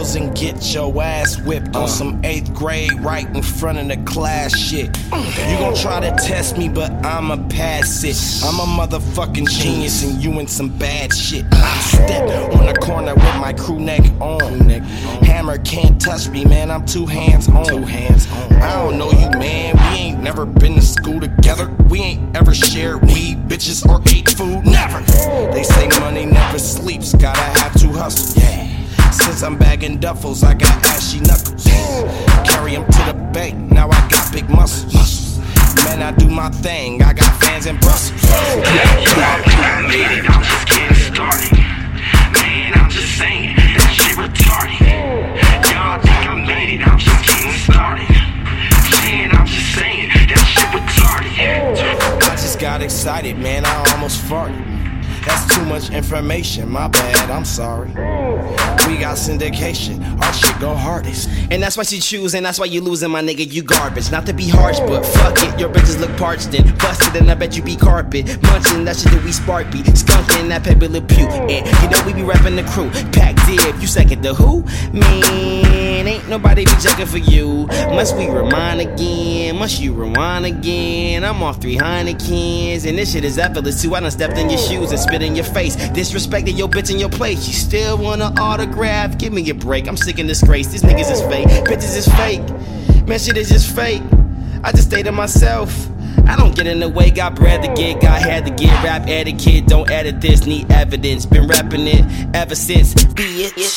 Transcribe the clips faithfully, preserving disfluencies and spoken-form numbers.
girls and get your ass whipped uh. on some eighth grade right in front of the class shit. You gon' try to test me, but I'ma pass it. I'm a motherfucking genius and you in some bad shit. I step on the corner with my crew neck on. Hammer can't touch me, man, I'm two hands on. Two hands on. I don't know you, man, we ain't never been to school together. We ain't ever shared weed, bitches, or ate food, never. They say money never sleeps, gotta have to hustle. Yeah. Since I'm bagging duffels, I got ashy knuckles. Carry them to the bank, now I got big muscles. Man, I do my thing, I got fans in Brussels. Y'all think I made it, I'm just getting started. Man, I'm just saying, that shit retarded. Y'all think I made it, I'm just getting started. Man, I'm just saying, that shit retarded. I just got excited, man, I almost farted. That's too much information, my bad, I'm sorry. We got syndication, our shit go hardest. And that's why she choose, and that's why you losing, my nigga, you garbage. Not to be harsh, but fuck it, your bitches look parched and busted, and I bet you be carpet. Munching that shit that we spark be, skunking that pebble lip pew. And you know we be rapping the crew, pack dib, you second the who? Man, ain't nobody be checking for you. Must we rewind again, must you rewind again? I'm off three hundred cans, and this shit is effortless too. I done stepped in your shoes and spit in your face, disrespected your bitch in your place. You still want an autograph? Give me a break, I'm sick and disgrace. These niggas is fake, bitches is fake. Man, shit is just fake. I just stay to myself. I don't get in the way, got bread to get, got had to get. Rap etiquette, don't edit this, need evidence. Been rapping it ever since. Be it.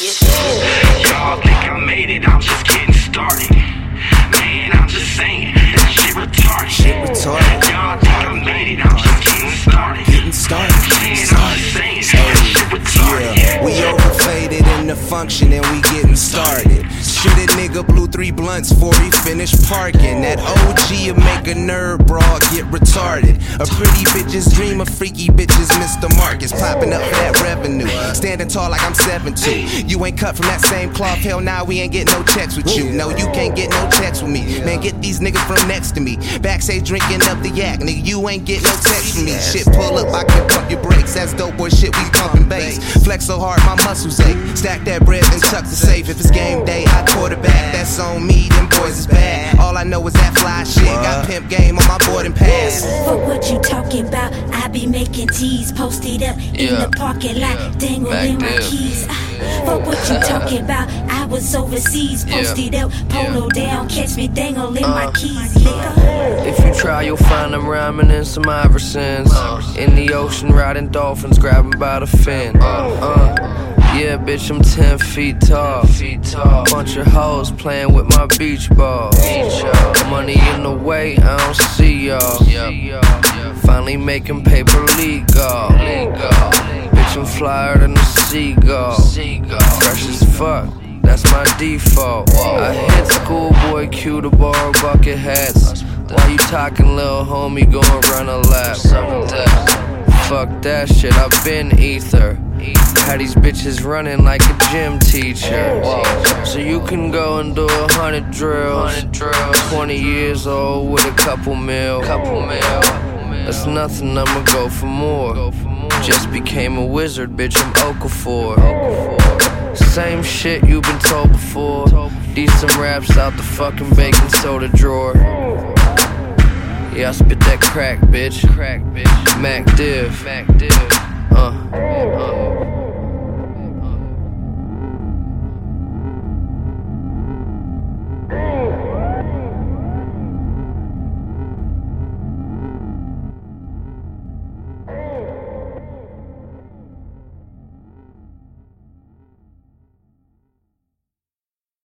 Y'all think I made it, I'm just getting started. Man, I'm just saying, that shit retarded. Shit retarded. Y'all think I made it, I'm just getting started. Getting started. Man, I'm just saying, that shit retarded. Yeah, we overfaded in the function and we getting started. Shit, a nigga blew three blunts before he finished parking. That O G will make a nerd broad get retarded. A pretty bitch's dream of freaky bitches, Mister Marcus. Popping up for that revenue. Standing tall like I'm seven two. You ain't cut from that same cloth, hell nah, we ain't getting no checks with you. No, you can't get no checks with me. Man, get these niggas from next to me. Backstage drinking up the yak, nigga, you ain't get no text from me. Shit, pull up, I can pump your brakes. That's dope boy shit, we pumping bass. Flex so hard, my muscles ache. Stack that bread and tuck the safe. If it's game day, I quarterback, that's on me, them boys is bad. All I know is that fly shit, got pimp game on my boarding pass. For what you talking about, I be making teas, posted up in yeah. the parking lot, yeah. dangling my keys. For what you talking about, I was overseas, posted yeah. up, polo yeah. down, catch me dangling uh, my keys, nigga. If you try, you'll find them rhyming in some Iversons. Uh, in the ocean, riding dolphins, grabbing by the fin. Uh, uh. Yeah, bitch, I'm ten feet tall. Bunch of hoes playing with my beach ball. Money in the way, I don't see y'all. Finally making paper legal. Bitch, I'm flyer than a seagull. Fresh as fuck, that's my default. I hit schoolboy Q to borrow bucket hats. Why you talking, little homie, gon' run a lap? Fuck that shit, I been ether. Had these bitches running like a gym teacher. So you can go and do a hundred drills. Twenty years old with a couple mil. That's nothing, I'ma go for more. Just became a wizard, bitch, I'm Okafor. Same shit you been told before. Decent raps out the fucking baking soda drawer. Yeah, I spit that crack, bitch. Crack, bitch. Mac Div. Mac Div. Uh.